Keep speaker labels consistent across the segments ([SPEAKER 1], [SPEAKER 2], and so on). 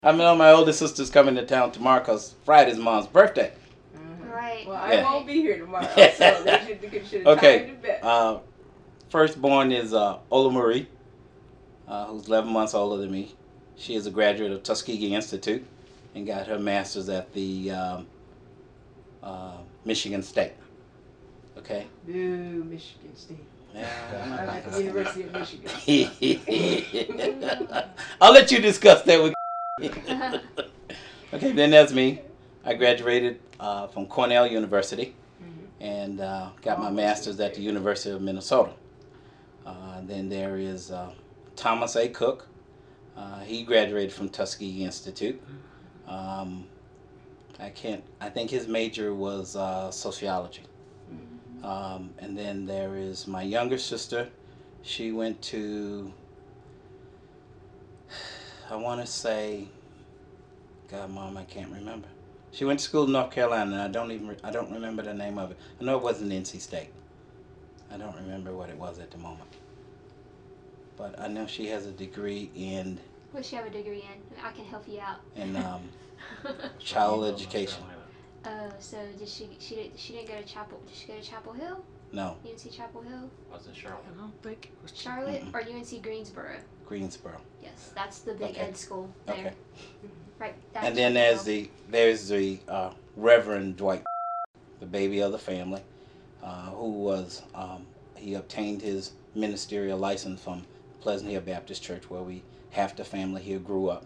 [SPEAKER 1] I know my older sister's coming to town tomorrow because Friday's Mom's birthday.
[SPEAKER 2] Right.
[SPEAKER 3] Well, I won't be here tomorrow, so they should have
[SPEAKER 1] Okay.
[SPEAKER 3] timed it better.
[SPEAKER 1] Firstborn is Ola Marie, who's 11 months older than me. She is a graduate of Tuskegee Institute and got her master's at the Michigan State. Okay?
[SPEAKER 3] Boo, Michigan State. I'm
[SPEAKER 1] Yeah.
[SPEAKER 3] at the University of Michigan.
[SPEAKER 1] I'll let you discuss that with. Okay, then there's me. I graduated from Cornell University and got my master's at the University of Minnesota. Then there is Thomas A. Cook. He graduated from Tuskegee Institute. I think his major was sociology. And then there is my younger sister. She went to, I want to say, God, Mom, I can't remember. She went to school in North Carolina, and I don't remember the name of it. I know it wasn't NC State. I don't remember what it was at the moment. But I know she has a degree in.
[SPEAKER 2] What does she have a degree in? I can help you out.
[SPEAKER 1] In child education.
[SPEAKER 2] Oh, so did she didn't go to Chapel? Did she go to Chapel Hill?
[SPEAKER 1] No.
[SPEAKER 2] UNC Chapel Hill?
[SPEAKER 4] Was it Charlotte?
[SPEAKER 3] I don't think it was
[SPEAKER 2] Charlotte or UNC Greensboro?
[SPEAKER 1] Greensboro.
[SPEAKER 2] Yes, that's the big
[SPEAKER 1] Okay.
[SPEAKER 2] ed school there.
[SPEAKER 1] Okay.
[SPEAKER 2] Right.
[SPEAKER 1] And then there's the Reverend Dwight, the baby of the family, who was he obtained his ministerial license from Pleasant Hill Baptist Church, where half the family here grew up.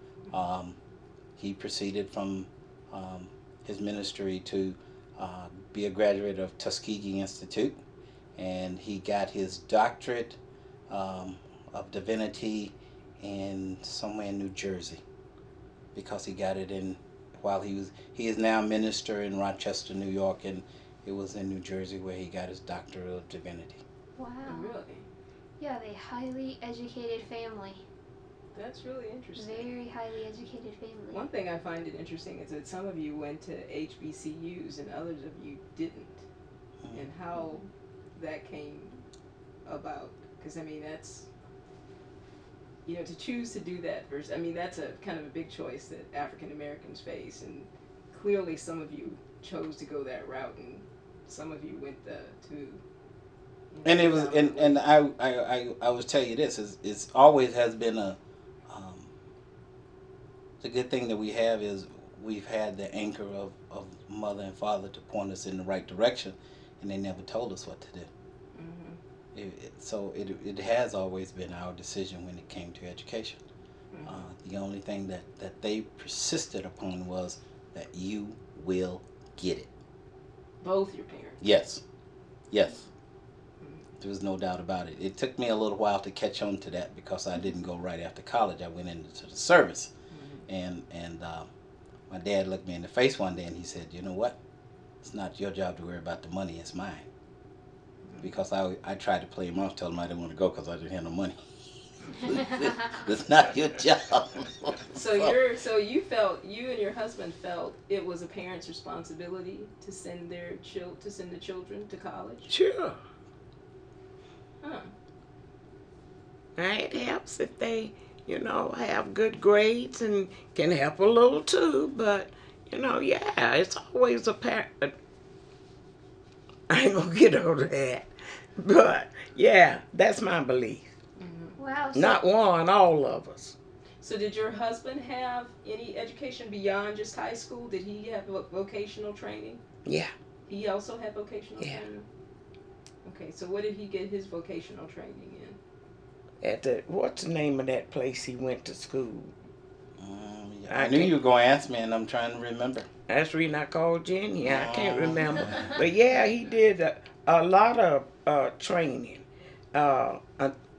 [SPEAKER 1] He proceeded from his ministry to be a graduate of Tuskegee Institute, and he got his doctorate of divinity in somewhere in New Jersey, because he got it in while he is now a minister in Rochester, New York, and it was in New Jersey where he got his doctorate of divinity.
[SPEAKER 2] Wow.
[SPEAKER 3] Really?
[SPEAKER 2] Yeah, they highly educated family.
[SPEAKER 3] That's really interesting.
[SPEAKER 2] Very highly educated family.
[SPEAKER 3] One thing I find it interesting is that some of you went to HBCUs and others of you didn't, and how that came about. Because I mean, that's, to choose to do that versus, I mean, that's a kind of a big choice that African Americans face, and clearly some of you chose to go that route, and some of you went to.
[SPEAKER 1] And it was, and I will tell you this: it's always has been the good thing that we have is we've had the anchor of mother and father to point us in the right direction, and they never told us what to do. So it has always been our decision when it came to education. The only thing that they persisted upon was that you will get it.
[SPEAKER 3] Both your parents?
[SPEAKER 1] Yes. There was no doubt about it. It took me a little while to catch on to that because I didn't go right after college. I went into the service. And my dad looked me in the face one day and he said, "You know what? It's not your job to worry about the money. It's mine." Because I tried to play him off, told him I didn't want to go because I didn't have no money. It's not your job.
[SPEAKER 3] So you and your husband felt it was a parent's responsibility to send the children to college?
[SPEAKER 5] Sure.
[SPEAKER 3] Huh.
[SPEAKER 5] It helps if they, have good grades and can help a little too. But, yeah, it's always a parent. I ain't gonna get over that. But, yeah, that's my belief.
[SPEAKER 2] Wow.
[SPEAKER 5] Not one, all of us.
[SPEAKER 3] So did your husband have any education beyond just high school? Did he have vocational training?
[SPEAKER 5] Yeah.
[SPEAKER 3] He also had vocational
[SPEAKER 5] Yeah.
[SPEAKER 3] training? Okay, so what did he get his vocational training in?
[SPEAKER 5] What's the name of that place he went to school?
[SPEAKER 1] I knew you were going to ask me, and I'm trying to remember.
[SPEAKER 5] That's the reason I called Jenny. I can't remember. But yeah, he did a lot of training.